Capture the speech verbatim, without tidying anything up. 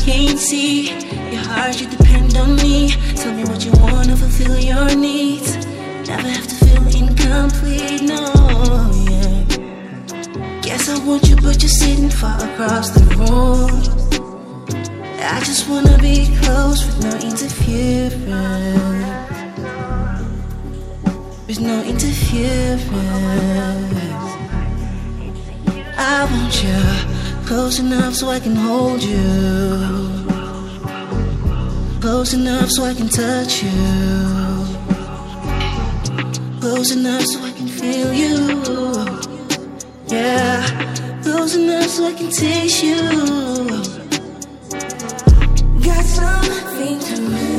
can't see. Your heart, you depend on me. Tell me what you want to fulfill your needs. Never have to feel incomplete, no, yeah. Guess I want you, but you're sitting far across the room. I just wanna be close with no interference. With no interference. I want you close enough so I can hold you. Close enough so I can touch you. Close enough so I can feel you. Yeah, close enough so I can taste you. Got something to